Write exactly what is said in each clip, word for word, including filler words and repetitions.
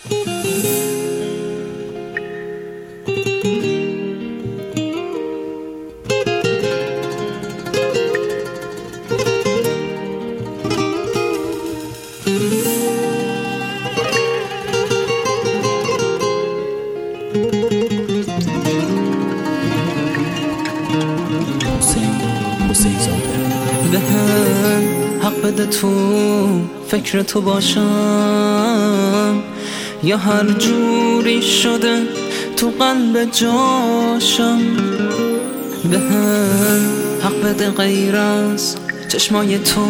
به هم حق بده تو فکر تو باشم، یا هر جوری شده تو قلب جاشم. به هم حق بده غیر از چشمای تو،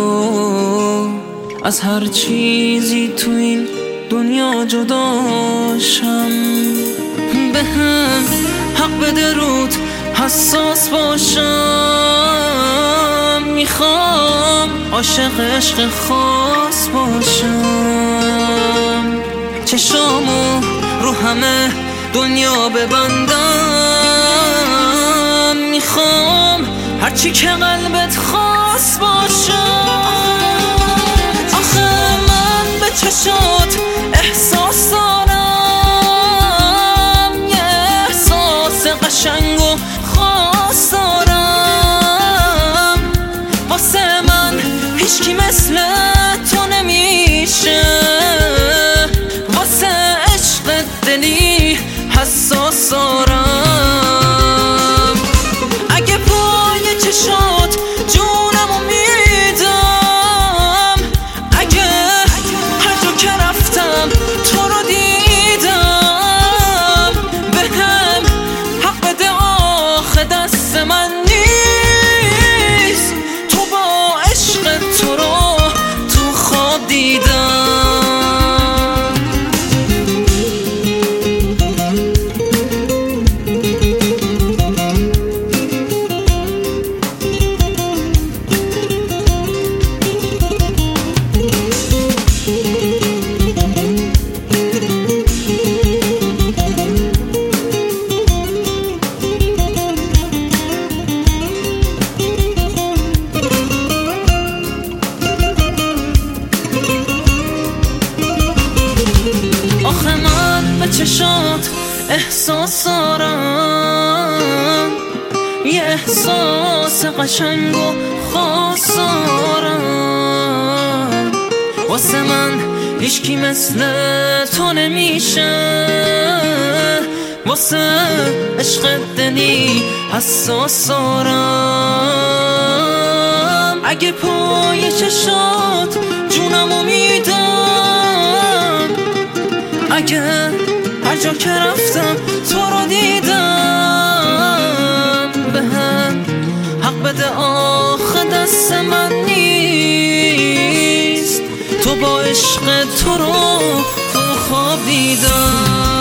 از هر چیزی تو این دنیا جداشم. به هم حق بده رود حساس باشم، میخوام عاشق عشق خاص باشم. چشامو رو همه دنیا ببندم، میخوام هرچی که قلبت خواست باشم. آخه من به چشات احساس دارم، یه احساس قشنگ و خاص دارم. واسه من هیچکی مثل تو نمیشه، واسه عشق دلی حساس دارم. اگه پای چشات جونمو میدم، اگه هر جا که رفتم تو رو دیدم، به هم حق بده آخه دست من نیست، تو با عشق تو رو تو خواب دیدم. آخه من به چشات احساس دارم، یه احساس قشنگ و خاص دارم. واسه من هیچکی مثل تو نمیشه، واسه عشق دلی حساس دارم. اگه پای چشات جونمو میدم، اگه هر جا که رفتم تو رو دیدم، به هم حق بده آخه دست من نیست، تو با عشق تو رو تو خواب دیدم.